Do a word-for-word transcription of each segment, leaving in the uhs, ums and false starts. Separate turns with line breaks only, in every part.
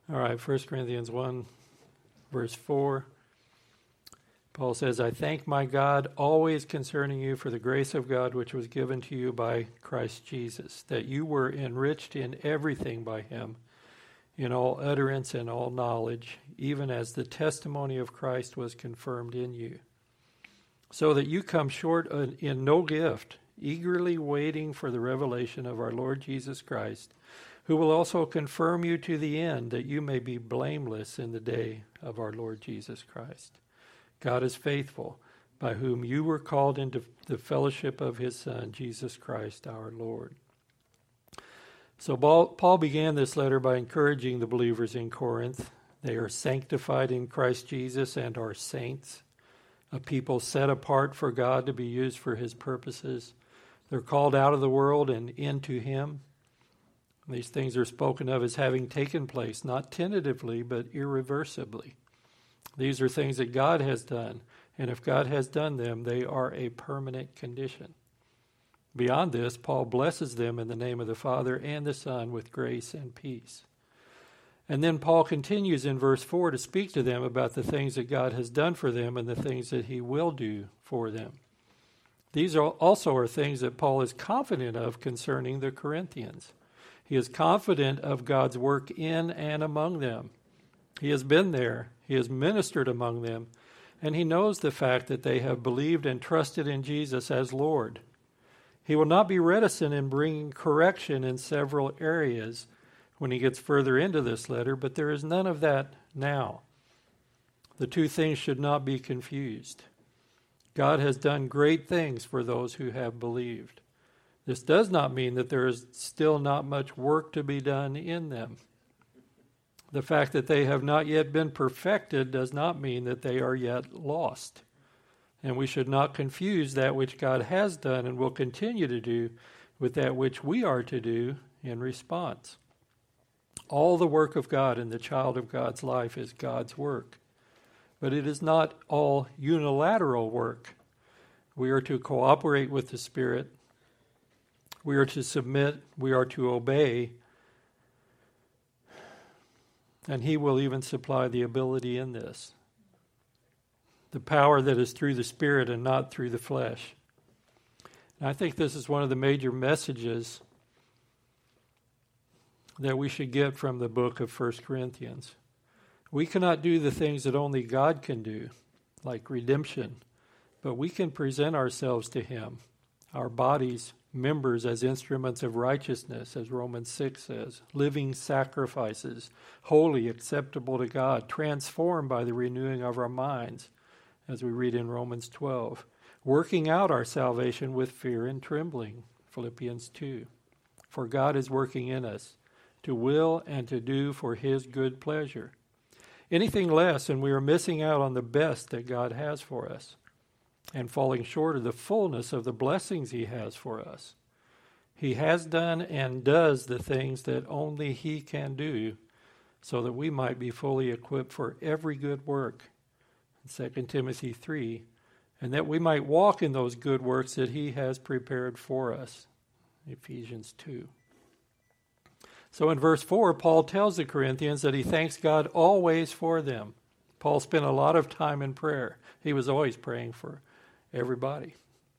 All right, First Corinthians one, verse four. Paul says, I thank my God always concerning you for the grace of God which was given to you by Christ Jesus, that you were enriched in everything by him, in all utterance and all knowledge, even as the testimony of Christ was confirmed in you, so that you come short in no gift, eagerly waiting for the revelation of our Lord Jesus Christ, who will also confirm you to the end, that you may be blameless in the day of our Lord Jesus Christ. God is faithful, by whom you were called into the fellowship of his Son, Jesus Christ our Lord. So Paul began this letter by encouraging the believers in Corinth. They are sanctified in Christ Jesus and are saints, a people set apart for God to be used for his purposes. They're called out of the world and into him. These things are spoken of as having taken place, not tentatively, but irreversibly. These are things that God has done, and if God has done them, they are a permanent condition. Beyond this, Paul blesses them in the name of the Father and the Son with grace and peace. And then Paul continues in verse four to speak to them about the things that God has done for them and the things that he will do for them. These are also are things that Paul is confident of concerning the Corinthians. He is confident of God's work in and among them. He has been there. He has ministered among them. And he knows the fact that they have believed and trusted in Jesus as Lord. He will not be reticent in bringing correction in several areas when he gets further into this letter, but there is none of that now. The two things should not be confused. God has done great things for those who have believed. This does not mean that there is still not much work to be done in them. The fact that they have not yet been perfected does not mean that they are yet lost. And we should not confuse that which God has done and will continue to do with that which we are to do in response. All the work of God in the child of God's life is God's work. But it is not all unilateral work. We are to cooperate with the Spirit. We are to submit. We are to obey. And he will even supply the ability in this. The power that is through the Spirit and not through the flesh. And I think this is one of the major messages that we should get from the book of First Corinthians. We cannot do the things that only God can do, like redemption, but we can present ourselves to him, our bodies, members as instruments of righteousness, as Romans six says, living sacrifices, holy, acceptable to God, transformed by the renewing of our minds, as we read in Romans twelve, working out our salvation with fear and trembling, Philippians two. For God is working in us to will and to do for his good pleasure. Anything less, and we are missing out on the best that God has for us, and falling short of the fullness of the blessings he has for us. He has done and does the things that only he can do, so that we might be fully equipped for every good work, Second Timothy three, and that we might walk in those good works that he has prepared for us, Ephesians two. So in verse four, Paul tells the Corinthians that he thanks God always for them. Paul spent a lot of time in prayer. He was always praying for everybody.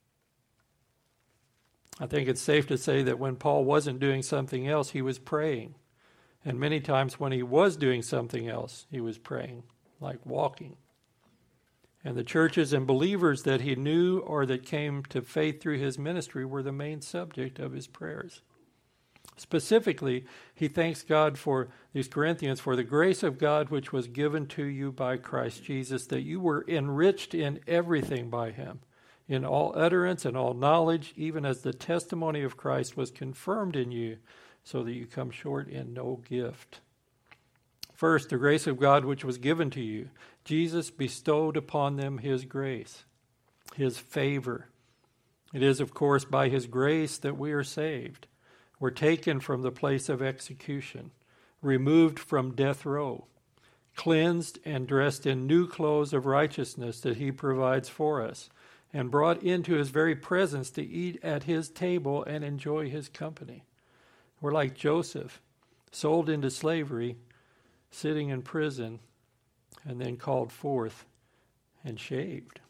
I think it's safe to say that when Paul wasn't doing something else, he was praying. And many times when he was doing something else, he was praying, like walking. And the churches and believers that he knew or that came to faith through his ministry were the main subject of his prayers. Specifically, he thanks God for these Corinthians for the grace of God which was given to you by Christ Jesus, that you were enriched in everything by him, in all utterance and all knowledge, even as the testimony of Christ was confirmed in you, so that you come short in no gift. First, the grace of God which was given to you. Jesus bestowed upon them his grace, his favor. It is, of course, by his grace that we are saved. We're taken from the place of execution, removed from death row, cleansed and dressed in new clothes of righteousness that he provides for us, and brought into his very presence to eat at his table and enjoy his company. We're like Joseph, sold into slavery, sitting in prison, and then called forth and shaved,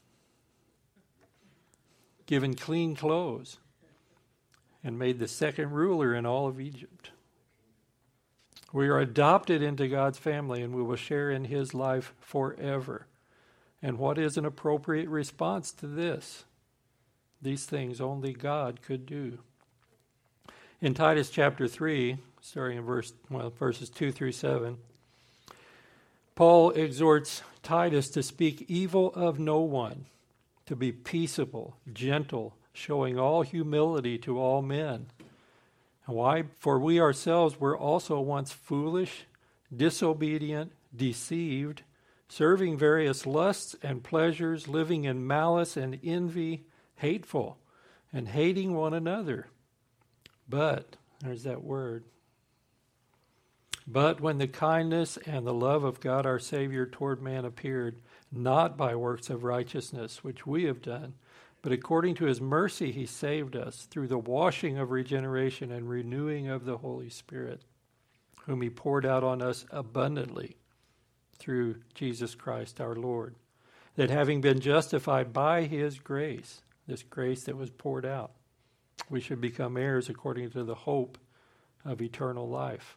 given clean clothes, and made the second ruler in all of Egypt. We are adopted into God's family, and we will share in his life forever. And what is an appropriate response to this? These things only God could do. In Titus chapter three, starting in verse well, verses two through seven, Paul exhorts Titus to speak evil of no one, to be peaceable, gentle, showing all humility to all men. Why? For we ourselves were also once foolish, disobedient, deceived, serving various lusts and pleasures, living in malice and envy, hateful, and hating one another. But, there's that word, but when the kindness and the love of God our Savior toward man appeared, not by works of righteousness which we have done, but according to his mercy he saved us through the washing of regeneration and renewing of the Holy Spirit, whom he poured out on us abundantly through Jesus Christ our Lord, that having been justified by his grace, this grace that was poured out, we should become heirs according to the hope of eternal life.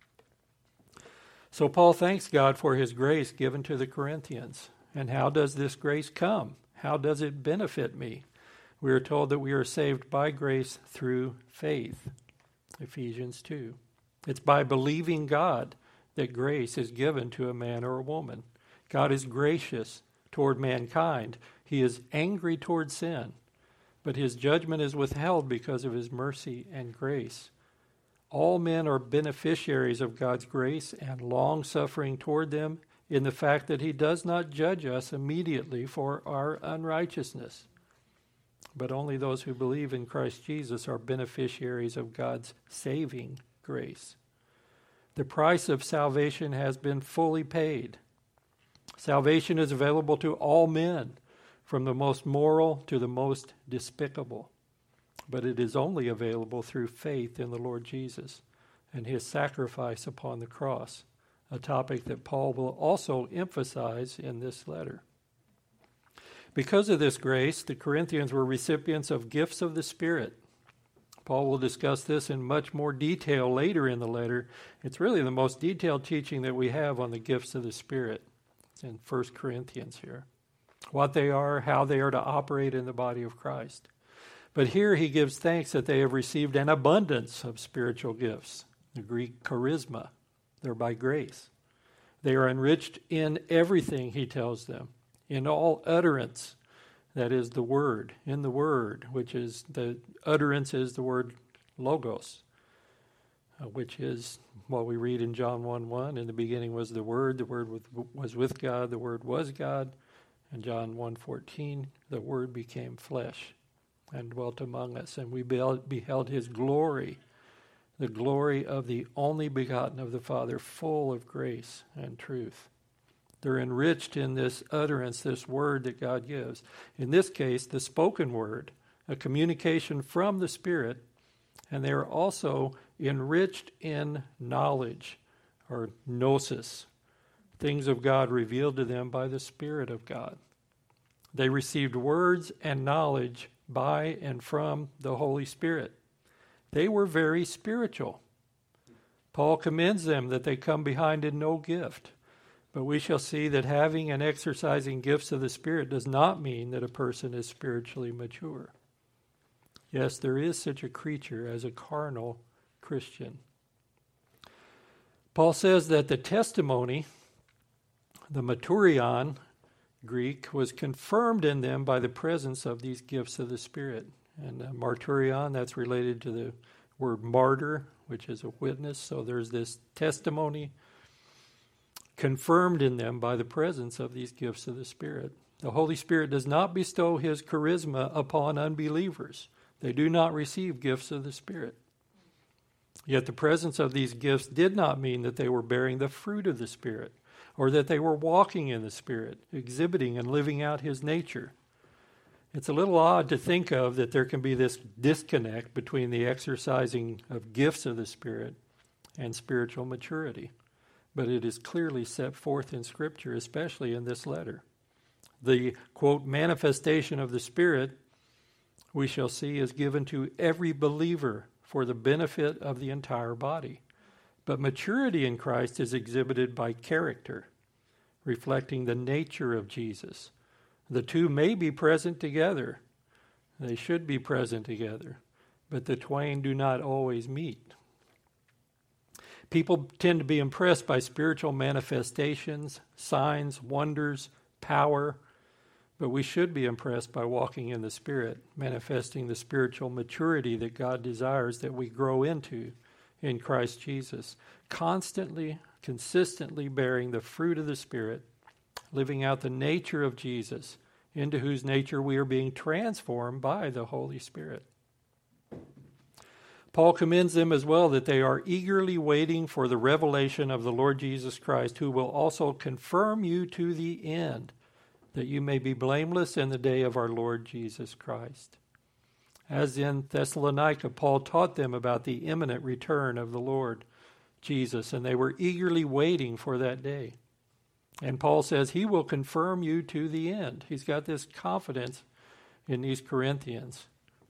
So Paul thanks God for his grace given to the Corinthians. And how does this grace come? How does it benefit me? We are told that we are saved by grace through faith. Ephesians two. It's by believing God that grace is given to a man or a woman. God is gracious toward mankind. He is angry toward sin, but his judgment is withheld because of his mercy and grace. All men are beneficiaries of God's grace and long-suffering toward them in the fact that he does not judge us immediately for our unrighteousness. But only those who believe in Christ Jesus are beneficiaries of God's saving grace. The price of salvation has been fully paid. Salvation is available to all men, from the most moral to the most despicable. But it is only available through faith in the Lord Jesus and his sacrifice upon the cross, a topic that Paul will also emphasize in this letter. Because of this grace, the Corinthians were recipients of gifts of the Spirit. Paul will discuss this in much more detail later in the letter. It's really the most detailed teaching that we have on the gifts of the Spirit. It's in First Corinthians here. What they are, how they are to operate in the body of Christ. But here he gives thanks that they have received an abundance of spiritual gifts. The Greek charisma. They're by grace. They are enriched in everything, he tells them. In all utterance, that is the word, in the word, which is, the utterance is the word logos, uh, which is what we read in John one one. In the beginning was the Word, the Word with, was with God, the Word was God. In John one fourteen, the Word became flesh and dwelt among us, and we beheld his glory, the glory of the only begotten of the Father, full of grace and truth. They're enriched in this utterance, this word that God gives. In this case, the spoken word, a communication from the Spirit, and they are also enriched in knowledge, or gnosis, things of God revealed to them by the Spirit of God. They received words and knowledge by and from the Holy Spirit. They were very spiritual. Paul commends them that they come behind in no gift. But we shall see that having and exercising gifts of the Spirit does not mean that a person is spiritually mature. Yes, there is such a creature as a carnal Christian. Paul says that the testimony, the maturion, Greek, was confirmed in them by the presence of these gifts of the Spirit. And uh, marturion, that's related to the word martyr, which is a witness. So there's this testimony confirmed in them by the presence of these gifts of the Spirit. The Holy Spirit does not bestow his charisma upon unbelievers. They do not receive gifts of the Spirit. Yet the presence of these gifts did not mean that they were bearing the fruit of the Spirit, or that they were walking in the Spirit, exhibiting and living out his nature. It's a little odd to think of that there can be this disconnect between the exercising of gifts of the Spirit and spiritual maturity. but it is clearly set forth in Scripture, especially in this letter. The, quote, manifestation of the Spirit, we shall see, is given to every believer for the benefit of the entire body. But maturity in Christ is exhibited by character, reflecting the nature of Jesus. The two may be present together. They should be present together, but the twain do not always meet. People tend to be impressed by spiritual manifestations, signs, wonders, power, but we should be impressed by walking in the Spirit, manifesting the spiritual maturity that God desires that we grow into in Christ Jesus, constantly, consistently bearing the fruit of the Spirit, living out the nature of Jesus, into whose nature we are being transformed by the Holy Spirit. Paul commends them as well that they are eagerly waiting for the revelation of the Lord Jesus Christ, who will also confirm you to the end, that you may be blameless in the day of our Lord Jesus Christ. As in Thessalonica, Paul taught them about the imminent return of the Lord Jesus, and they were eagerly waiting for that day. And Paul says he will confirm you to the end. He's got this confidence in these Corinthians.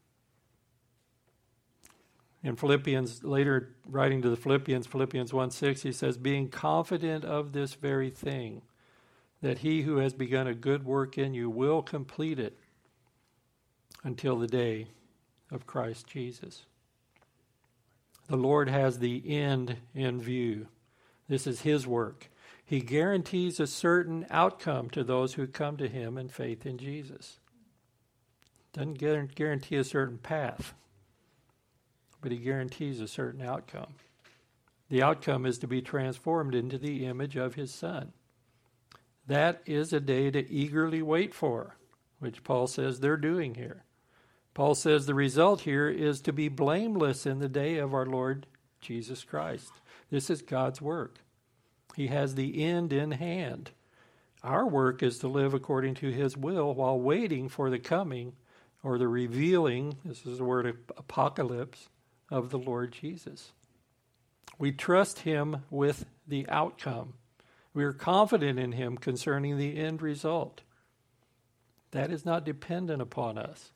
In Philippians, later writing to the Philippians, Philippians one six, he says, being confident of this very thing, that he who has begun a good work in you will complete it until the day of Christ Jesus. The Lord has the end in view. This is his work. He guarantees a certain outcome to those who come to him in faith in Jesus. Doesn't guarantee a certain path, but he guarantees a certain outcome. The outcome is to be transformed into the image of his Son. That is a day to eagerly wait for, which Paul says they're doing here. Paul says the result here is to be blameless in the day of our Lord Jesus Christ. This is God's work. He has the end in hand. Our work is to live according to his will while waiting for the coming or the revealing, this is the word apocalypse, of the Lord Jesus. We trust him with the outcome. We are confident in him concerning the end result. That is not dependent upon us.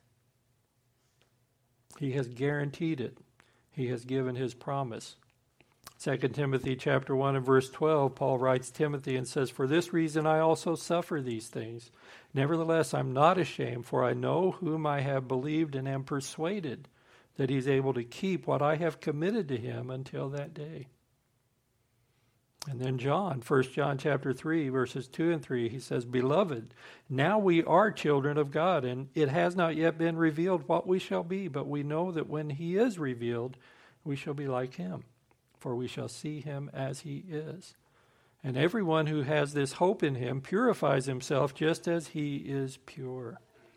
He has guaranteed it. He has given his promise. Second Timothy chapter one and verse twelve, Paul writes Timothy and says, for this reason I also suffer these things. Nevertheless, I'm not ashamed, for I know whom I have believed and am persuaded that he's able to keep what I have committed to him until that day. And then John, First John chapter three, verses two and three, he says, beloved, now we are children of God, and it has not yet been revealed what we shall be, but we know that when he is revealed, we shall be like him, for we shall see him as he is. And everyone who has this hope in him purifies himself just as he is pure.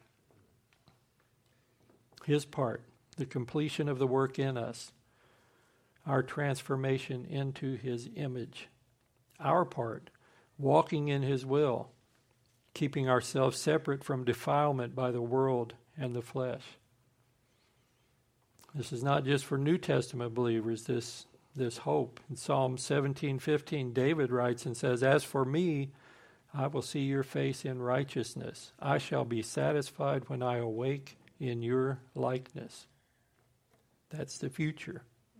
His part, the completion of the work in us, our transformation into his image. Our part, walking in his will, keeping ourselves separate from defilement by the world and the flesh. This is not just for New Testament believers, this, this hope. In Psalm seventeen fifteen, David writes and says, as for me, I will see your face in righteousness. I shall be satisfied when I awake in your likeness. That's the future.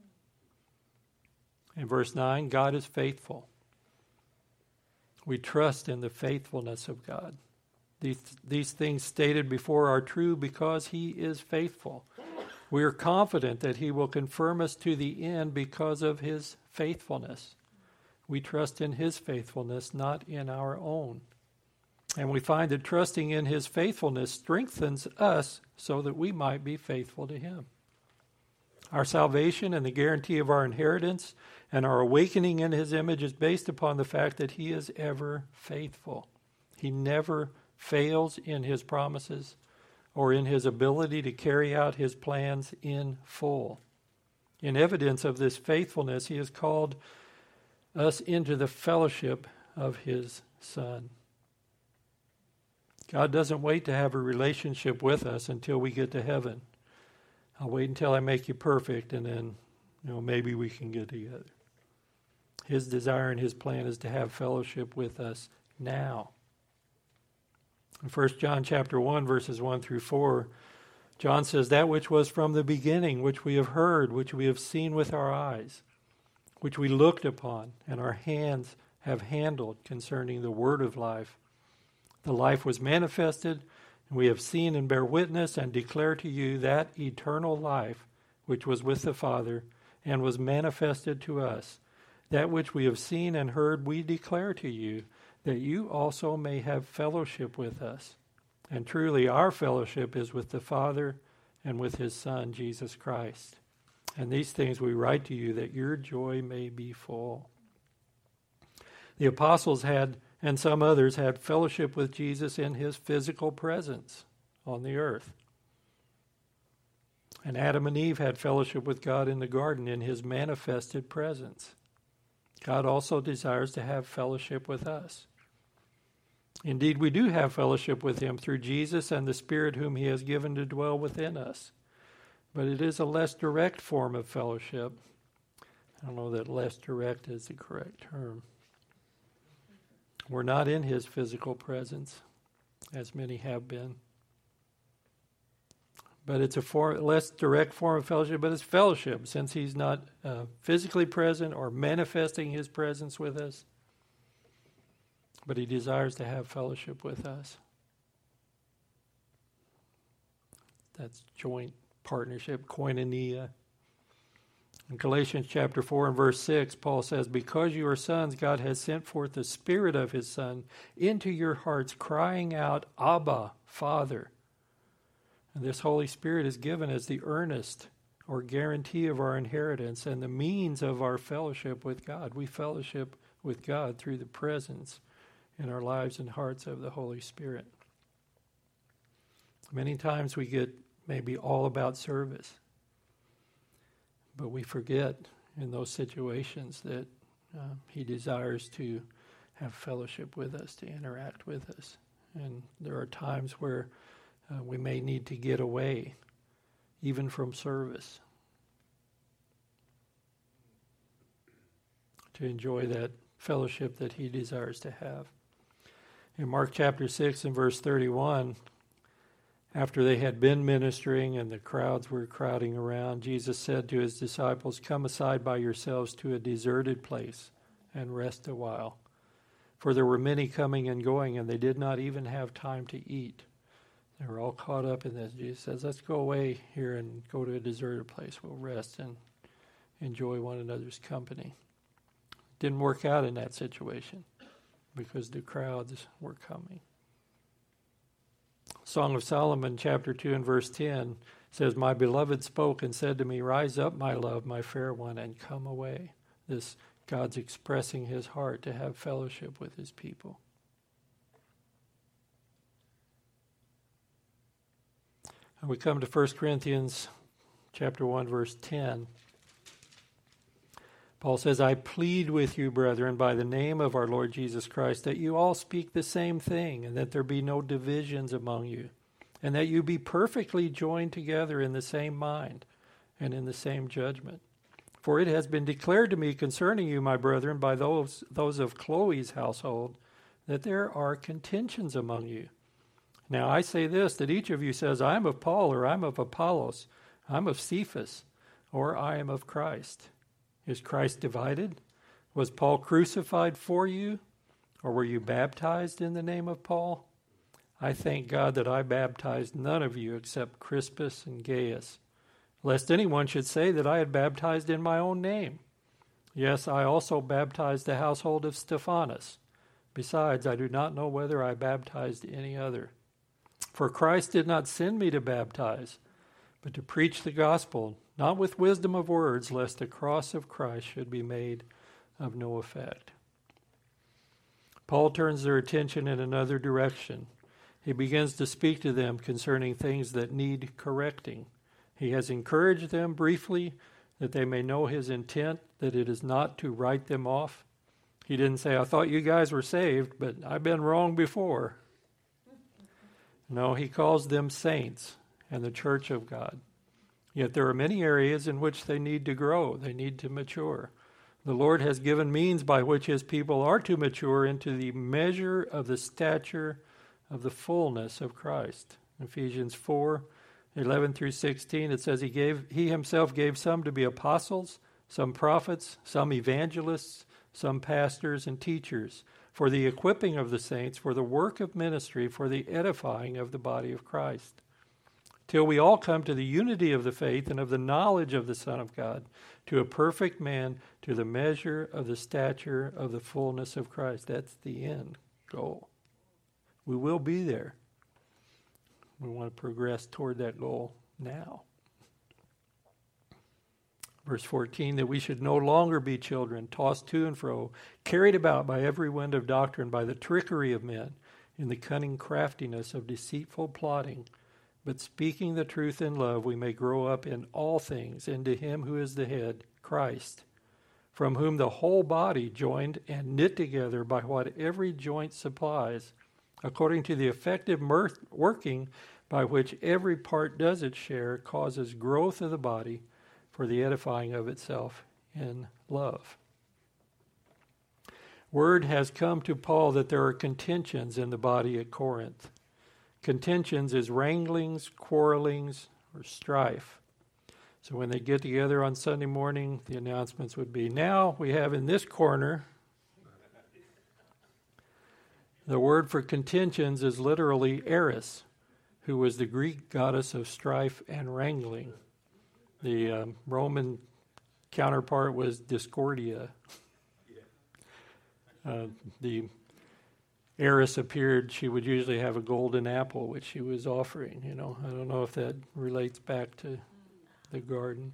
In verse nine, God is faithful. We trust in the faithfulness of God. These, these things stated before are true because he is faithful. We are confident that he will confirm us to the end because of his faithfulness. We trust in his faithfulness, not in our own. And we find that trusting in his faithfulness strengthens us so that we might be faithful to him. Our salvation and the guarantee of our inheritance and our awakening in his image is based upon the fact that he is ever faithful. He never fails in his promises or in his ability to carry out his plans in full. In evidence of this faithfulness, he has called us into the fellowship of his Son. God doesn't wait to have a relationship with us until we get to heaven. I'll wait until I make you perfect, and then, you know, maybe we can get together. His desire and his plan is to have fellowship with us now. In First John chapter one, verses one through four, John says, that which was from the beginning, which we have heard, which we have seen with our eyes, which we looked upon, and our hands have handled concerning the word of life. The life was manifested, and we have seen and bear witness and declare to you that eternal life which was with the Father and was manifested to us. That which we have seen and heard we declare to you, that you also may have fellowship with us. And truly our fellowship is with the Father and with his Son, Jesus Christ. And these things we write to you, that your joy may be full. The apostles had, and some others had, fellowship with Jesus in his physical presence on the earth. And Adam and Eve had fellowship with God in the garden in his manifested presence. God also desires to have fellowship with us. Indeed, we do have fellowship with him through Jesus and the Spirit whom he has given to dwell within us. But it is a less direct form of fellowship. I don't know that less direct is the correct term. We're not in his physical presence, as many have been. But it's a form, less direct form of fellowship, but it's fellowship, since he's not uh, physically present or manifesting his presence with us. But he desires to have fellowship with us. That's joint partnership, koinonia. In Galatians chapter four and verse six, Paul says, because you are sons, God has sent forth the Spirit of his Son into your hearts, crying out, Abba, Father. And this Holy Spirit is given as the earnest or guarantee of our inheritance and the means of our fellowship with God. We fellowship with God through the presence in our lives and hearts of the Holy Spirit. Many times we get maybe all about service, but we forget in those situations that uh, he desires to have fellowship with us, to interact with us. And there are times where uh, we may need to get away, even from service, to enjoy that fellowship that he desires to have. In Mark chapter six and verse thirty-one, after they had been ministering and the crowds were crowding around, Jesus said to his disciples, come aside by yourselves to a deserted place and rest a while. For there were many coming and going, and they did not even have time to eat. They were all caught up in this. Jesus says, let's go away here and go to a deserted place. We'll rest and enjoy one another's company. Didn't work out in that situation, because the crowds were coming. Song of Solomon, chapter two and verse ten, says, my beloved spoke and said to me, rise up, my love, my fair one, and come away. This God's expressing his heart to have fellowship with his people. And we come to First Corinthians chapter one, verse ten. Paul says, I plead with you, brethren, by the name of our Lord Jesus Christ, that you all speak the same thing, and that there be no divisions among you, and that you be perfectly joined together in the same mind and in the same judgment. For it has been declared to me concerning you, my brethren, by those, those of Chloe's household, that there are contentions among you. Now I say this, that each of you says, I am of Paul, or I am of Apollos, I am of Cephas, or I am of Christ. Is Christ divided? Was Paul crucified for you? Or were you baptized in the name of Paul? I thank God that I baptized none of you except Crispus and Gaius, lest anyone should say that I had baptized in my own name. Yes, I also baptized the household of Stephanas. Besides, I do not know whether I baptized any other. For Christ did not send me to baptize, but to preach the gospel, not with wisdom of words, lest the cross of Christ should be made of no effect. Paul turns their attention in another direction. He begins to speak to them concerning things that need correcting. He has encouraged them briefly that they may know his intent, that it is not to write them off. He didn't say, I thought you guys were saved, but I've been wrong before. No, he calls them saints and the church of God. Yet there are many areas in which they need to grow. They need to mature. The Lord has given means by which his people are to mature into the measure of the stature of the fullness of Christ. Ephesians four, eleven through sixteen, it says he gave he himself gave some to be apostles, some prophets, some evangelists, some pastors and teachers, for the equipping of the saints, for the work of ministry, for the edifying of the body of Christ, till we all come to the unity of the faith and of the knowledge of the Son of God, to a perfect man, to the measure of the stature of the fullness of Christ. That's the end goal. We will be there. We want to progress toward that goal now. Verse fourteen, that we should no longer be children, tossed to and fro, carried about by every wind of doctrine, by the trickery of men, in the cunning craftiness of deceitful plotting. But speaking the truth in love, we may grow up in all things into him who is the head, Christ, from whom the whole body, joined and knit together by what every joint supplies, according to the effective mirth- working by which every part does its share, causes growth of the body for the edifying of itself in love. Word has come to Paul that there are contentions in the body at Corinth. Contentions is wranglings, quarrelings, or strife. So when they get together on Sunday morning, the announcements would be, now we have in this corner, the word for contentions is literally Eris, who was the Greek goddess of strife and wrangling. The um, Roman counterpart was Discordia. Uh, the Eris appeared, she would usually have a golden apple, which she was offering. You know, I don't know if that relates back to the garden.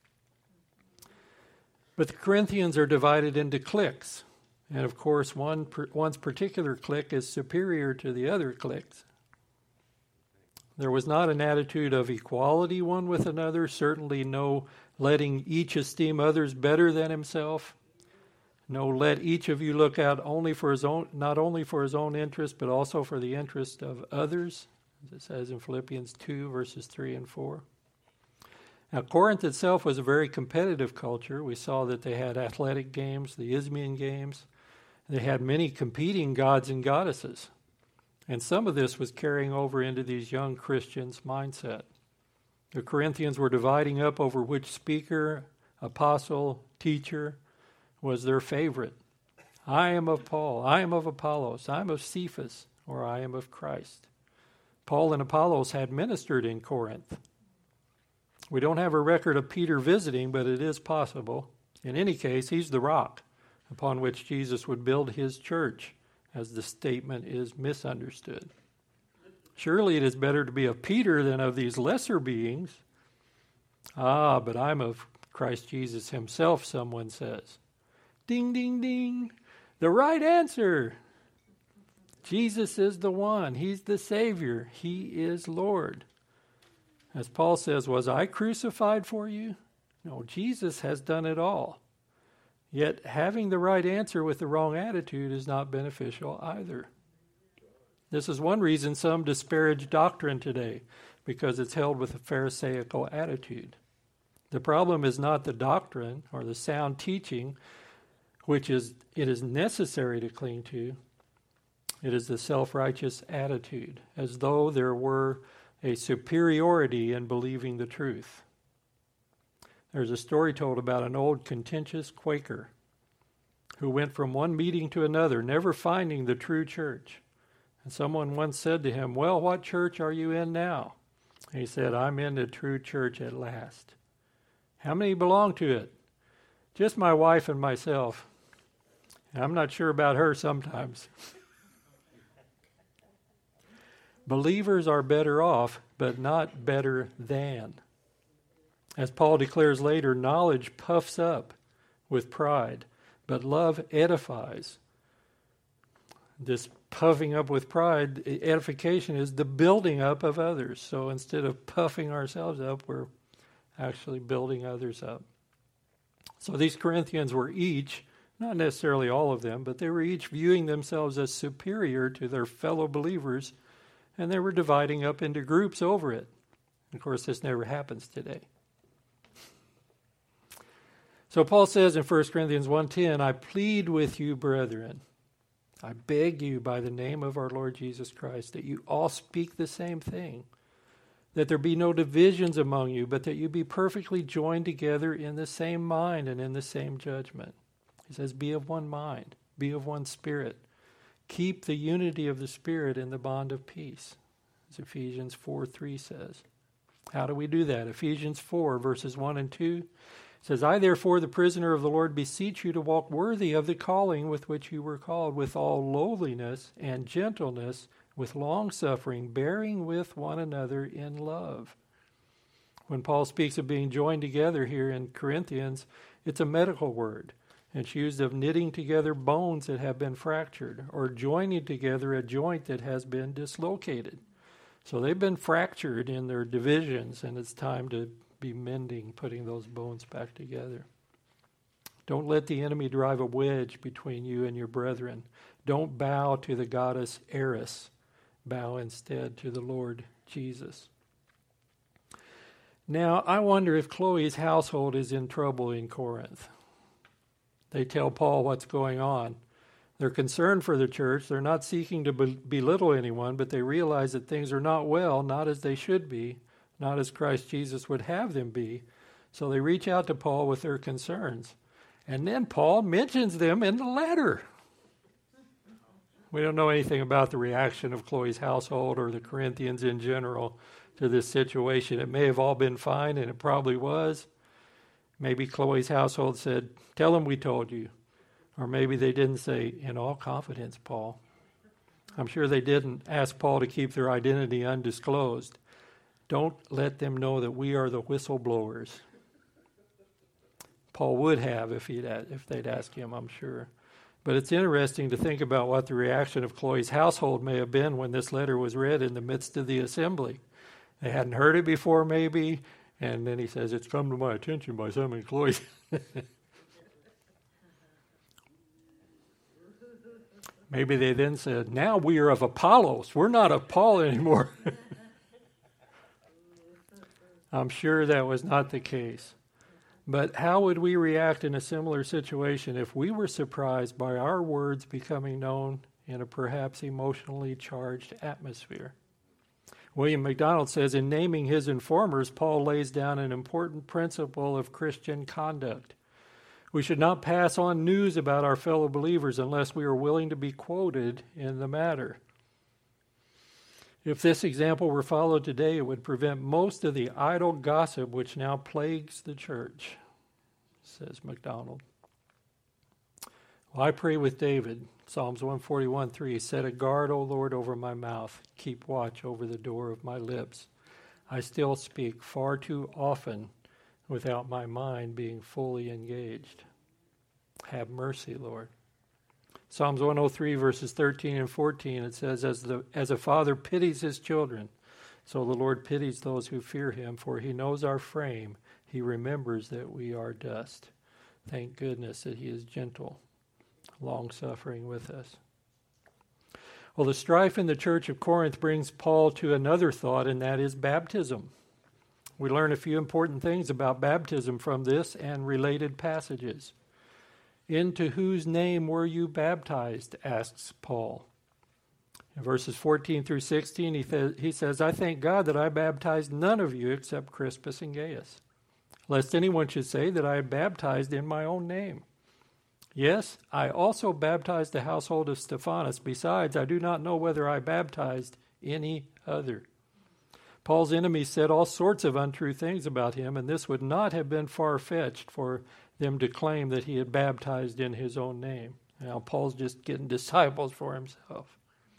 But the Corinthians are divided into cliques. And of course, one one's particular clique is superior to the other cliques. There was not an attitude of equality one with another, certainly no letting each esteem others better than himself. No, let each of you look out only for his own, not only for his own interest, but also for the interest of others, as it says in Philippians two, verses three and four. Now, Corinth itself was a very competitive culture. We saw that they had athletic games, the Isthmian Games. They had many competing gods and goddesses. And some of this was carrying over into these young Christians' mindset. The Corinthians were dividing up over which speaker, apostle, teacher was their favorite. I am of Paul, I am of Apollos, I am of Cephas, or I am of Christ. Paul and Apollos had ministered in Corinth. We don't have a record of Peter visiting, but it is possible. In any case, he's the rock upon which Jesus would build his church, as the statement is misunderstood. Surely it is better to be of Peter than of these lesser beings. Ah, but I'm of Christ Jesus himself, someone says. Ding, ding, ding. The right answer. Jesus is the one. He's the Savior. He is Lord. As Paul says, was I crucified for you? No, Jesus has done it all. Yet having the right answer with the wrong attitude is not beneficial either. This is one reason some disparage doctrine today, because it's held with a pharisaical attitude. The problem is not the doctrine or the sound teaching, which is it is necessary to cling to. It is the self-righteous attitude, as though there were a superiority in believing the truth. There's a story told about an old contentious Quaker who went from one meeting to another, never finding the true church. And someone once said to him, well, what church are you in now? He said, I'm in the true church at last. How many belong to it? Just my wife and myself. And I'm not sure about her sometimes. Believers are better off, but not better than. As Paul declares later, knowledge puffs up with pride, but love edifies. This puffing up with pride, edification is the building up of others. So instead of puffing ourselves up, we're actually building others up. So these Corinthians were each, not necessarily all of them, but they were each viewing themselves as superior to their fellow believers, and they were dividing up into groups over it. Of course, this never happens today. So Paul says in First Corinthians one ten, I plead with you, brethren, I beg you by the name of our Lord Jesus Christ, that you all speak the same thing, that there be no divisions among you, but that you be perfectly joined together in the same mind and in the same judgment. He says, be of one mind, be of one spirit. Keep the unity of the Spirit in the bond of peace, as Ephesians four three says. How do we do that? Ephesians four, verses one and two says, I therefore, the prisoner of the Lord, beseech you to walk worthy of the calling with which you were called, with all lowliness and gentleness, with long-suffering, bearing with one another in love. When Paul speaks of being joined together here in Corinthians, it's a medical word. It's used of knitting together bones that have been fractured, or joining together a joint that has been dislocated. So they've been fractured in their divisions, and it's time to be mending, putting those bones back together. Don't let the enemy drive a wedge between you and your brethren. Don't bow to the goddess Eris. Bow instead to the Lord Jesus. Now, I wonder if Chloe's household is in trouble in Corinth. They tell Paul what's going on. They're concerned for the church. They're not seeking to belittle anyone, but they realize that things are not well, not as they should be, not as Christ Jesus would have them be. So they reach out to Paul with their concerns. And then Paul mentions them in the letter. We don't know anything about the reaction of Chloe's household or the Corinthians in general to this situation. It may have all been fine, and it probably was. Maybe Chloe's household said, tell him we told you. Or maybe they didn't say, in all confidence, Paul. I'm sure they didn't ask Paul to keep their identity undisclosed. Don't let them know that we are the whistleblowers. Paul would have if he'd if they'd asked him, I'm sure. But it's interesting to think about what the reaction of Chloe's household may have been when this letter was read in the midst of the assembly. They hadn't heard it before, maybe, and then he says, it's come to my attention by some in Chloe. Maybe they then said, now we are of Apollos. We're not of Paul anymore. I'm sure that was not the case. But how would we react in a similar situation if we were surprised by our words becoming known in a perhaps emotionally charged atmosphere? William MacDonald says, in naming his informers, Paul lays down an important principle of Christian conduct. We should not pass on news about our fellow believers unless we are willing to be quoted in the matter. If this example were followed today, it would prevent most of the idle gossip which now plagues the church, says MacDonald. Well, I pray with David, Psalms one forty-one three, set a guard, O Lord, over my mouth. Keep watch over the door of my lips. I still speak far too often without my mind being fully engaged. Have mercy, Lord. Psalms one oh three, verses thirteen and fourteen, it says, as, the, as a father pities his children, so the Lord pities those who fear him, for he knows our frame. He remembers that we are dust. Thank goodness that he is gentle, long-suffering with us. Well, the strife in the church of Corinth brings Paul to another thought, and that is baptism. We learn a few important things about baptism from this and related passages. Into whose name were you baptized? Asks Paul. In verses fourteen through sixteen, he, th- he says, I thank God that I baptized none of you except Crispus and Gaius, lest anyone should say that I had baptized in my own name. Yes, I also baptized the household of Stephanas. Besides, I do not know whether I baptized any other. Paul's enemies said all sorts of untrue things about him, and this would not have been far-fetched for them to claim that he had baptized in his own name. Now, Paul's just getting disciples for himself.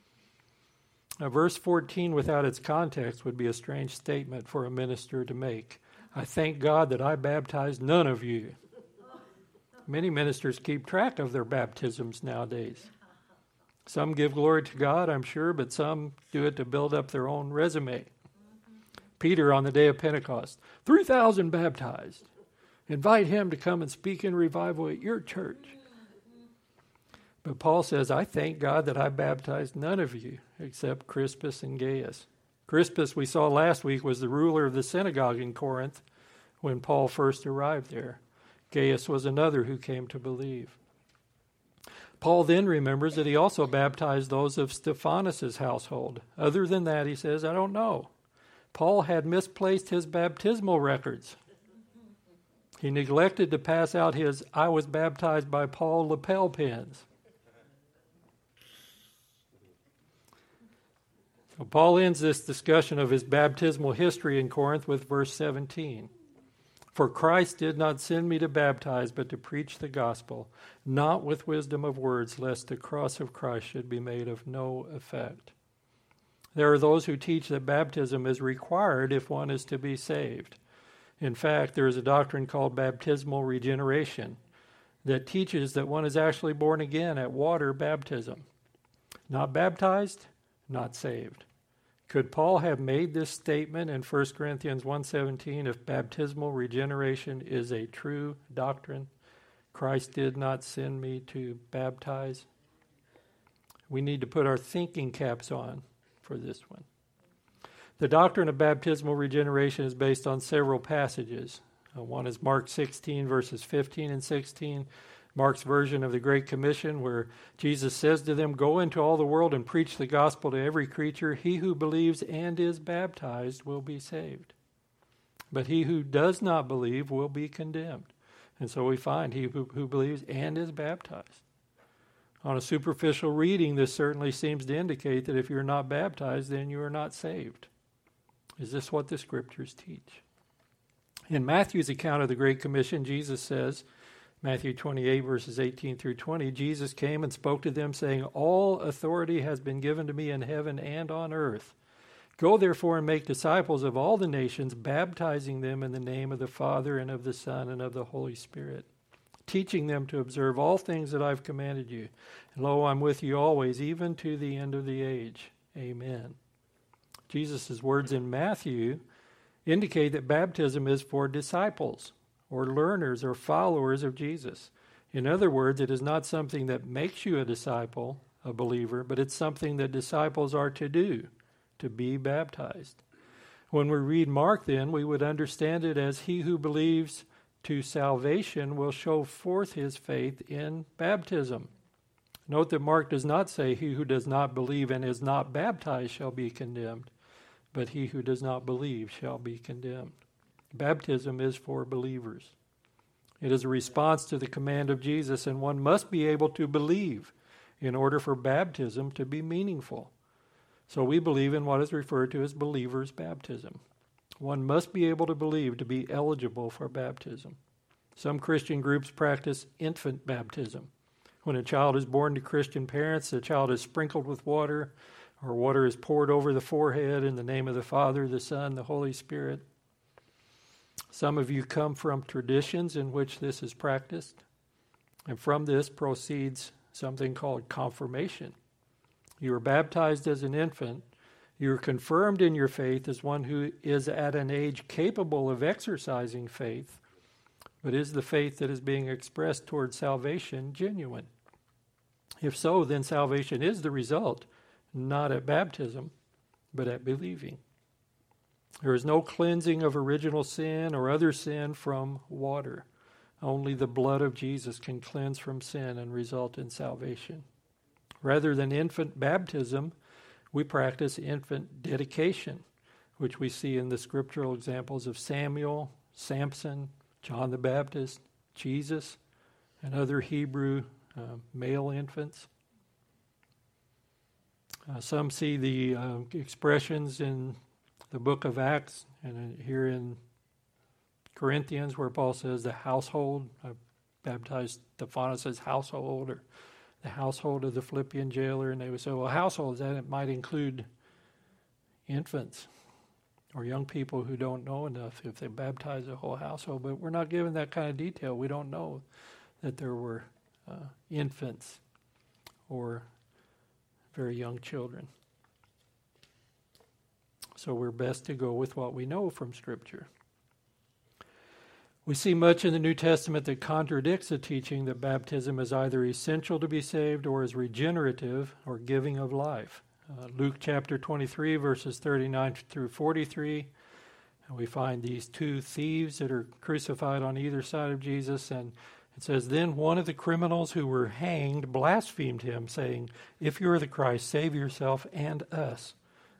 Now, verse fourteen, without its context, would be a strange statement for a minister to make. I thank God that I baptized none of you. Many ministers keep track of their baptisms nowadays. Some give glory to God, I'm sure, but some do it to build up their own resume. Peter on the day of Pentecost, three thousand baptized. Invite him to come and speak in revival at your church. But Paul says, I thank God that I baptized none of you except Crispus and Gaius. Crispus, we saw last week, was the ruler of the synagogue in Corinth when Paul first arrived there. Gaius was another who came to believe. Paul then remembers that he also baptized those of Stephanas' household. Other than that, he says, I don't know. Paul had misplaced his baptismal records. He neglected to pass out his I was baptized by Paul lapel pins. So Paul ends this discussion of his baptismal history in Corinth with verse seventeen. For Christ did not send me to baptize, but to preach the gospel, not with wisdom of words, lest the cross of Christ should be made of no effect. There are those who teach that baptism is required if one is to be saved. In fact, there is a doctrine called baptismal regeneration that teaches that one is actually born again at water baptism. Not baptized, not saved. Could Paul have made this statement in First Corinthians one seventeen if baptismal regeneration is a true doctrine? Christ did not send me to baptize. We need to put our thinking caps on for this one. The doctrine of baptismal regeneration is based on several passages. Uh, one is Mark sixteen, verses fifteen and sixteen. Mark's version of the Great Commission, where Jesus says to them, go into all the world and preach the gospel to every creature. He who believes and is baptized will be saved. But he who does not believe will be condemned. And so we find he who, who believes and is baptized. On a superficial reading, this certainly seems to indicate that if you're not baptized, then you are not saved. Is this what the Scriptures teach? In Matthew's account of the Great Commission, Jesus says, Matthew twenty-eight, verses eighteen through twenty, Jesus came and spoke to them, saying, all authority has been given to me in heaven and on earth. Go therefore and make disciples of all the nations, baptizing them in the name of the Father and of the Son and of the Holy Spirit, teaching them to observe all things that I've commanded you. And lo, I'm with you always, even to the end of the age. Amen. Jesus' words in Matthew indicate that baptism is for disciples, or learners or followers of Jesus. In other words, it is not something that makes you a disciple, a believer, but it's something that disciples are to do, to be baptized. When we read Mark, then, we would understand it as he who believes to salvation will show forth his faith in baptism. Note that Mark does not say he who does not believe and is not baptized shall be condemned, but he who does not believe shall be condemned. Baptism is for believers. It is a response to the command of Jesus, and one must be able to believe in order for baptism to be meaningful. So we believe in what is referred to as believer's baptism. One must be able to believe to be eligible for baptism. Some Christian groups practice infant baptism. When a child is born to Christian parents, the child is sprinkled with water, or water is poured over the forehead in the name of the Father, the Son, the Holy Spirit. Some of you come from traditions in which this is practiced, and from this proceeds something called confirmation. You are baptized as an infant. You are confirmed in your faith as one who is at an age capable of exercising faith, but is the faith that is being expressed toward salvation genuine? If so, then salvation is the result, not at baptism, but at believing. There is no cleansing of original sin or other sin from water. Only the blood of Jesus can cleanse from sin and result in salvation. Rather than infant baptism, we practice infant dedication, which we see in the scriptural examples of Samuel, Samson, John the Baptist, Jesus, and other Hebrew uh, male infants. Uh, some see the uh, expressions in the book of Acts and here in Corinthians where Paul says the household, I baptized Stephanas' household, or the household of the Philippian jailer, and they would say, well, households, that it might include infants or young people who don't know enough if they baptize the whole household. But we're not given that kind of detail. We don't know that there were uh, infants or very young children. So we're best to go with what we know from Scripture. We see much in the New Testament that contradicts the teaching that baptism is either essential to be saved or is regenerative or giving of life. Uh, Luke chapter twenty-three, verses thirty-nine through forty-three, And we find these two thieves that are crucified on either side of Jesus, and it says, then one of the criminals who were hanged blasphemed him, saying, if you are the Christ, save yourself and us.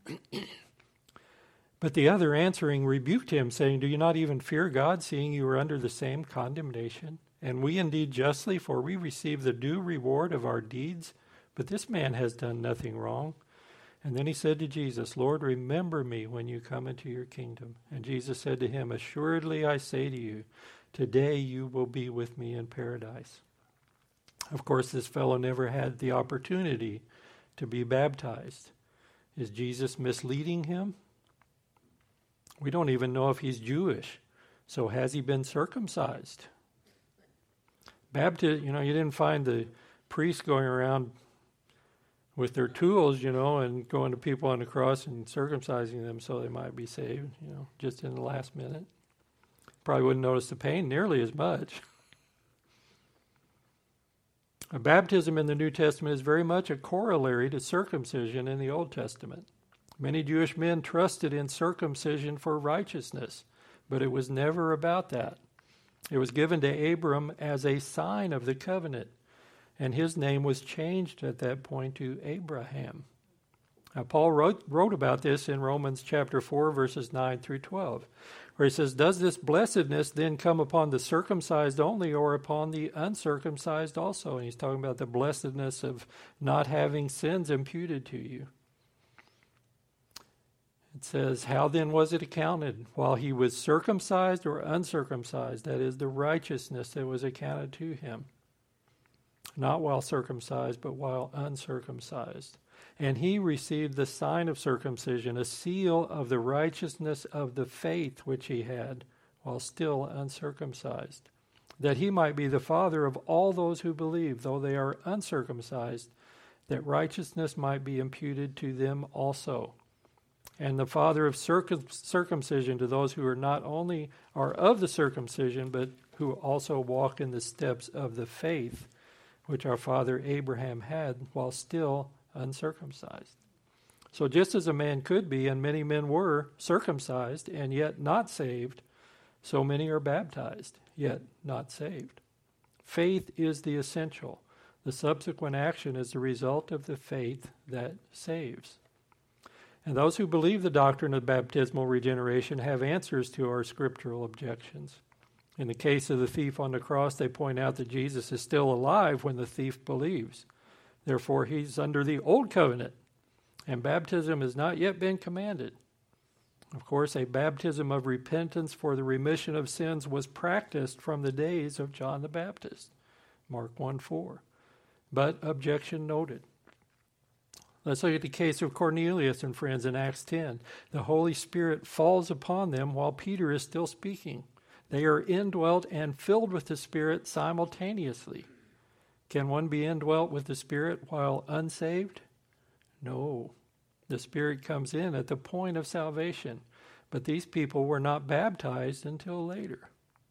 But the other answering rebuked him, saying, do you not even fear God, seeing you are under the same condemnation? And we indeed justly, for we receive the due reward of our deeds, but this man has done nothing wrong. And then he said to Jesus, Lord, remember me when you come into your kingdom. And Jesus said to him, assuredly I say to you, today you will be with me in paradise. Of course, this fellow never had the opportunity to be baptized. Is Jesus misleading him? We don't even know if he's Jewish. So has he been circumcised? Baptist, you know, you didn't find the priests going around with their tools, you know, and going to people on the cross and circumcising them so they might be saved, you know, just in the last minute. Probably wouldn't notice the pain nearly as much. A baptism in the New Testament is very much a corollary to circumcision in the Old Testament. Many Jewish men trusted in circumcision for righteousness, but it was never about that. It was given to Abram as a sign of the covenant, and his name was changed at that point to Abraham. Now, Paul wrote, wrote about this in Romans chapter four, verses nine through twelve, where he says, does this blessedness then come upon the circumcised only or upon the uncircumcised also? And he's talking about the blessedness of not having sins imputed to you. It says, how then was it accounted? While he was circumcised or uncircumcised? That is, the righteousness that was accounted to him. Not while circumcised, but while uncircumcised. And he received the sign of circumcision, a seal of the righteousness of the faith which he had, while still uncircumcised, that he might be the father of all those who believe, though they are uncircumcised, that righteousness might be imputed to them also. And the father of circum- circumcision to those who are not only are of the circumcision, but who also walk in the steps of the faith which our father Abraham had while still uncircumcised. So just as a man could be, and many men were, circumcised and yet not saved, so many are baptized, yet not saved. Faith is the essential. The subsequent action is the result of the faith that saves. And those who believe the doctrine of baptismal regeneration have answers to our scriptural objections. In the case of the thief on the cross, they point out that Jesus is still alive when the thief believes. Therefore, he's under the old covenant, and baptism has not yet been commanded. Of course, a baptism of repentance for the remission of sins was practiced from the days of John the Baptist, Mark one four. But objection noted. Let's look at the case of Cornelius and friends in Acts ten. The Holy Spirit falls upon them while Peter is still speaking. They are indwelt and filled with the Spirit simultaneously. Can one be indwelt with the Spirit while unsaved? No. The Spirit comes in at the point of salvation, but these people were not baptized until later.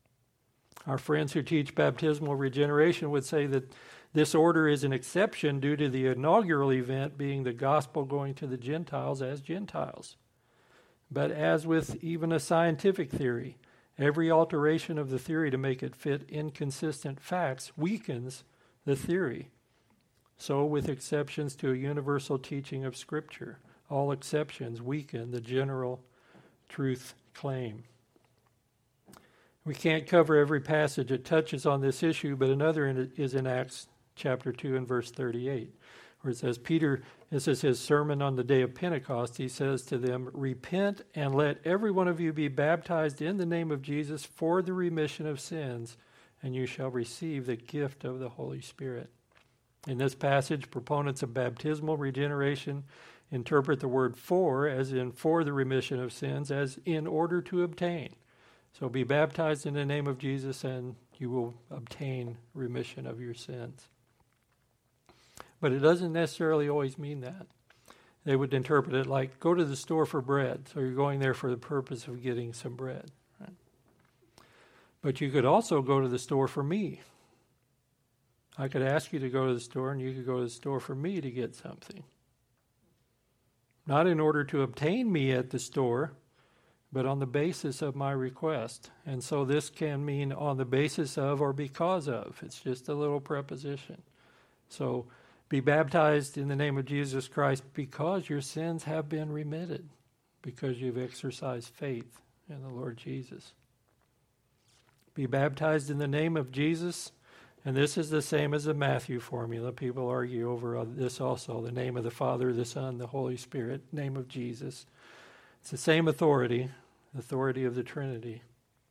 Our friends who teach baptismal regeneration would say that this order is an exception due to the inaugural event being the gospel going to the Gentiles as Gentiles. But as with even a scientific theory, every alteration of the theory to make it fit inconsistent facts weakens the theory. So with exceptions to a universal teaching of Scripture, all exceptions weaken the general truth claim. We can't cover every passage that touches on this issue, but another in is in Acts chapter two and verse thirty-eight, where it says, Peter, this is his sermon on the day of Pentecost, he says to them, repent and let every one of you be baptized in the name of Jesus for the remission of sins, and you shall receive the gift of the Holy Spirit. In this passage, proponents of baptismal regeneration interpret the word for as in for the remission of sins, as in order to obtain. So be baptized in the name of Jesus and you will obtain remission of your sins. But it doesn't necessarily always mean that. They would interpret it like, go to the store for bread. So you're going there for the purpose of getting some bread. Right? But you could also go to the store for me. I could ask you to go to the store, and you could go to the store for me to get something. Not in order to obtain me at the store, but on the basis of my request. And so this can mean on the basis of or because of. It's just a little preposition. So be baptized in the name of Jesus Christ because your sins have been remitted, because you've exercised faith in the Lord Jesus. Be baptized in the name of Jesus, and this is the same as the Matthew formula. People argue over this also, the name of the Father, the Son, the Holy Spirit, name of Jesus. It's the same authority, authority of the Trinity.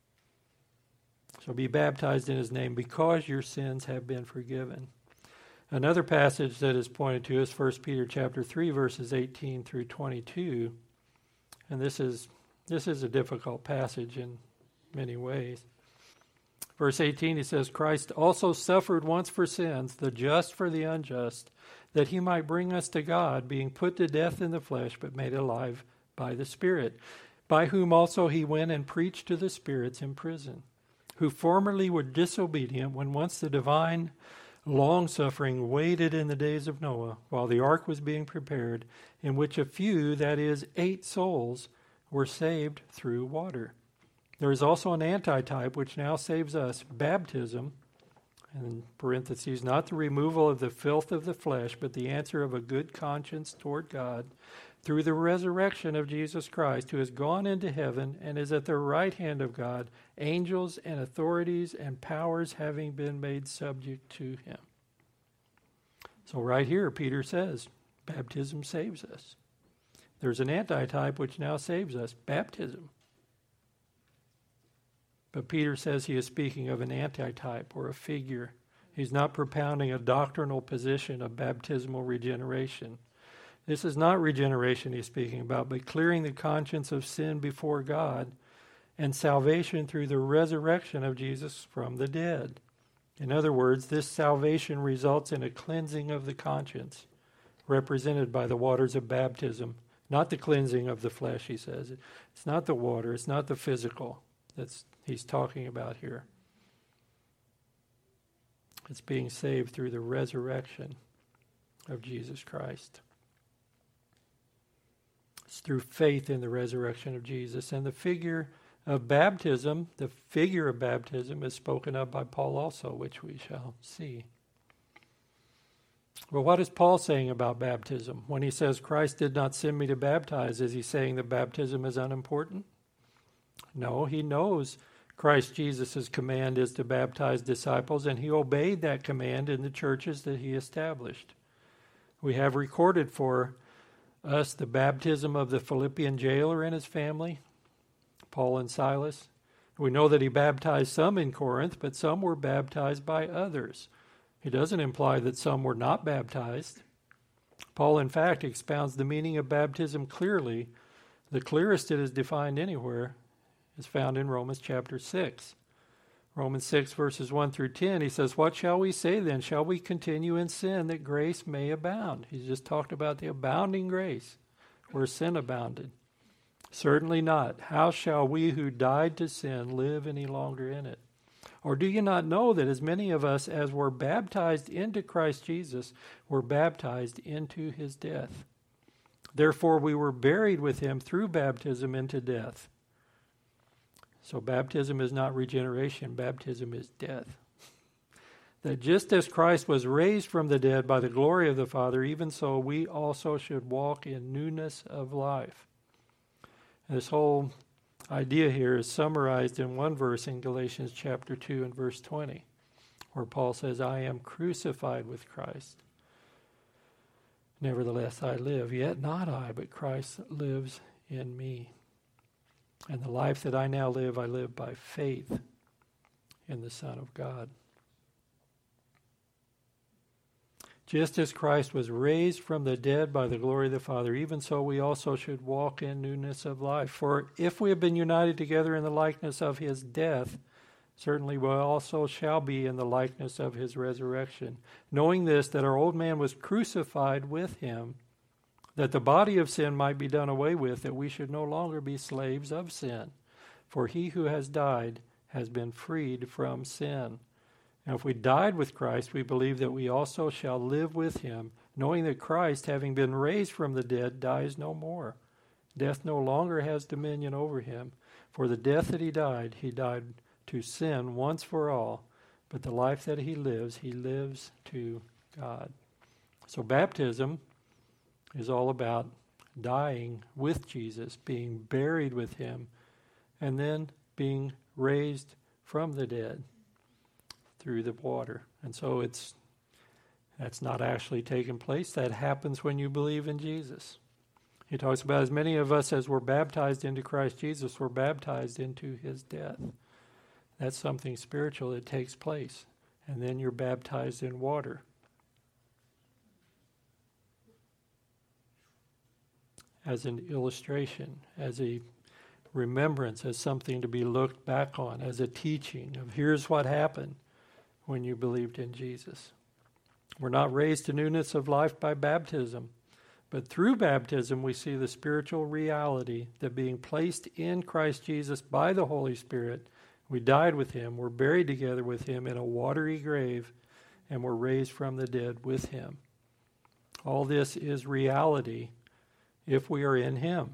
So be baptized in his name because your sins have been forgiven. Another passage that is pointed to is First Peter chapter three, verses eighteen through twenty-two. And this is this is a difficult passage in many ways. Verse eighteen, he says, Christ also suffered once for sins, the just for the unjust, that he might bring us to God, being put to death in the flesh, but made alive by the Spirit, by whom also he went and preached to the spirits in prison, who formerly were disobedient when once the divine long-suffering waited in the days of Noah, while the ark was being prepared, in which a few, that is, eight souls, were saved through water. There is also an antitype which now saves us, baptism, and in parentheses, not the removal of the filth of the flesh, but the answer of a good conscience toward God, through the resurrection of Jesus Christ, who has gone into heaven and is at the right hand of God, angels and authorities and powers having been made subject to him. So right here, Peter says, baptism saves us. There's an antitype which now saves us, baptism. But Peter says he is speaking of an antitype or a figure. He's not propounding a doctrinal position of baptismal regeneration. This is not regeneration he's speaking about, but clearing the conscience of sin before God and salvation through the resurrection of Jesus from the dead. In other words, this salvation results in a cleansing of the conscience, represented by the waters of baptism, not the cleansing of the flesh, he says. It's not the water, it's not the physical that's he's talking about here. It's being saved through the resurrection of Jesus Christ. It's through faith in the resurrection of Jesus. And the figure of baptism, the figure of baptism is spoken of by Paul also, which we shall see. Well, what is Paul saying about baptism? When he says, Christ did not send me to baptize, is he saying that baptism is unimportant? No, he knows Christ Jesus' command is to baptize disciples, and he obeyed that command in the churches that he established. We have recorded for us the baptism of the Philippian jailer and his family, Paul and Silas. We know that he baptized some in Corinth, but some were baptized by others. He doesn't imply that some were not baptized. Paul, in fact, expounds the meaning of baptism clearly. The clearest it is defined anywhere is found in Romans chapter six. Romans six, verses one through ten, he says, what shall we say then? Shall we continue in sin that grace may abound? He's just talked about the abounding grace where sin abounded. Certainly not. How shall we who died to sin live any longer in it? Or do you not know that as many of us as were baptized into Christ Jesus were baptized into his death? Therefore we were buried with him through baptism into death. So baptism is not regeneration, baptism is death. That just as Christ was raised from the dead by the glory of the Father, even so we also should walk in newness of life. And this whole idea here is summarized in one verse in Galatians chapter two and verse twenty, where Paul says, I am crucified with Christ. Nevertheless I live, yet not I, but Christ lives in me. And the life that I now live, I live by faith in the Son of God. Just as Christ was raised from the dead by the glory of the Father, even so we also should walk in newness of life. For if we have been united together in the likeness of his death, certainly we also shall be in the likeness of his resurrection. Knowing this, that our old man was crucified with him, that the body of sin might be done away with, that we should no longer be slaves of sin. For he who has died has been freed from sin. And if we died with Christ, we believe that we also shall live with him, knowing that Christ, having been raised from the dead, dies no more. Death no longer has dominion over him. For the death that he died, he died to sin once for all. But the life that he lives, he lives to God. So baptism is all about dying with Jesus, being buried with him, and then being raised from the dead through the water. And so it's that's not actually taking place. That happens when you believe in Jesus. He talks about as many of us as were baptized into Christ Jesus were baptized into his death. That's something spiritual that takes place. And then you're baptized in water. As an illustration, as a remembrance, as something to be looked back on, as a teaching of here's what happened when you believed in Jesus. We're not raised to newness of life by baptism, but through baptism we see the spiritual reality that being placed in Christ Jesus by the Holy Spirit, we died with him, we're buried together with him in a watery grave, and we're raised from the dead with him. All this is reality if we are in him.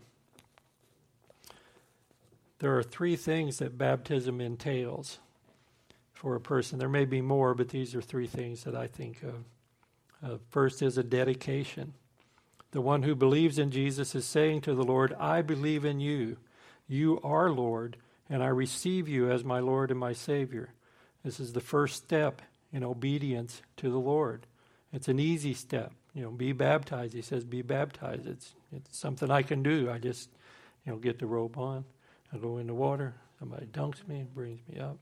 There are three things that baptism entails for a person. There may be more, but these are three things that I think of. Uh, first is a dedication. The one who believes in Jesus is saying to the Lord, I believe in you. You are Lord, and I receive you as my Lord and my Savior. This is the first step in obedience to the Lord. It's an easy step. You know, be baptized. He says, be baptized. It's it's something I can do. I just, you know, get the robe on. I go in the water. Somebody dunks me and brings me up.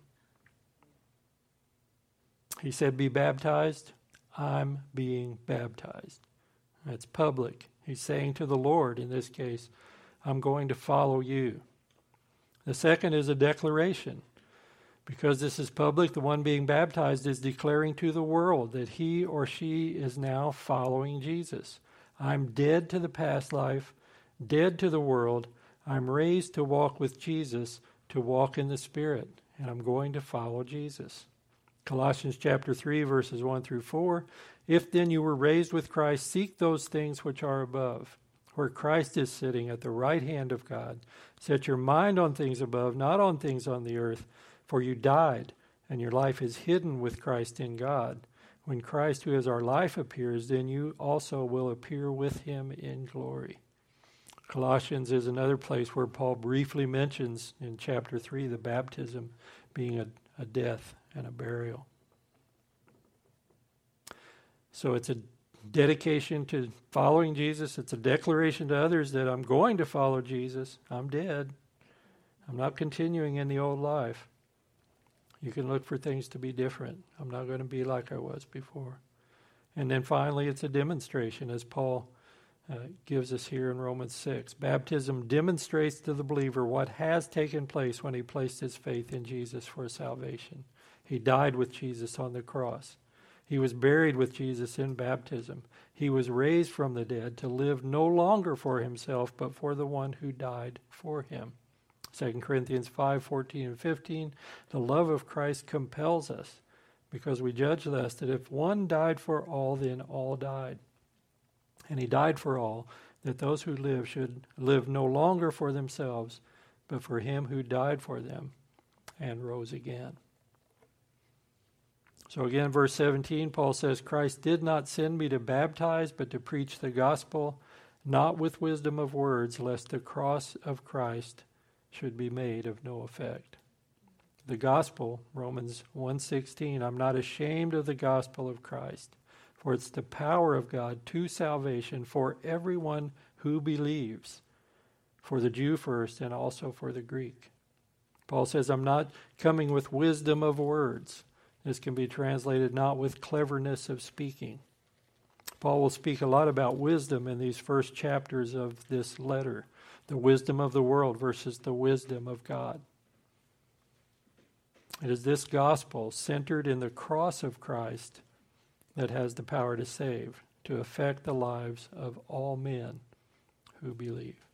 He said, be baptized. I'm being baptized. That's public. He's saying to the Lord, in this case, I'm going to follow you. The second is a declaration. Because this is public, the one being baptized is declaring to the world that he or she is now following Jesus. I'm dead to the past life, dead to the world. I'm raised to walk with Jesus, to walk in the Spirit, and I'm going to follow Jesus. Colossians chapter three, verses one through four. If then you were raised with Christ, seek those things which are above, where Christ is sitting at the right hand of God. Set your mind on things above, not on things on the earth. For you died, and your life is hidden with Christ in God. When Christ, who is our life, appears, then you also will appear with him in glory. Colossians is another place where Paul briefly mentions in chapter three the baptism being a, a death and a burial. So it's a dedication to following Jesus. It's a declaration to others that I'm going to follow Jesus. I'm dead. I'm not continuing in the old life. You can look for things to be different. I'm not going to be like I was before. And then finally, it's a demonstration, as Paul uh, gives us here in Romans six. Baptism demonstrates to the believer what has taken place when he placed his faith in Jesus for salvation. He died with Jesus on the cross. He was buried with Jesus in baptism. He was raised from the dead to live no longer for himself, but for the one who died for him. Second Corinthians five, fourteen and fifteen, the love of Christ compels us, because we judge thus that if one died for all, then all died. And he died for all, that those who live should live no longer for themselves, but for him who died for them and rose again. So again, verse seventeen, Paul says, Christ did not send me to baptize, but to preach the gospel, not with wisdom of words, lest the cross of Christ should be made of no effect. The gospel, Romans one sixteen, I'm not ashamed of the gospel of Christ, for it's the power of God to salvation for everyone who believes, for the Jew first and also for the Greek. Paul says, I'm not coming with wisdom of words. This can be translated not with cleverness of speaking. Paul will speak a lot about wisdom in these first chapters of this letter. The wisdom of the world versus the wisdom of God. It is this gospel centered in the cross of Christ that has the power to save, to affect the lives of all men who believe.